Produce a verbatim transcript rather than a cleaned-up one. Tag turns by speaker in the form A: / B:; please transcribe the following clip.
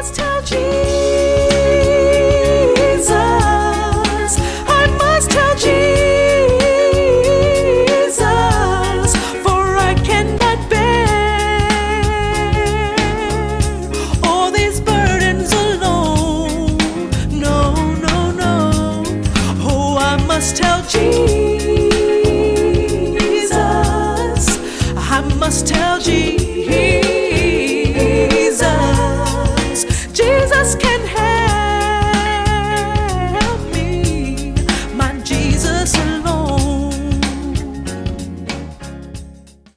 A: must tell Jesus. I must tell Jesus, for I cannot bear all these burdens alone. No, no, no. Oh, I must tell Jesus.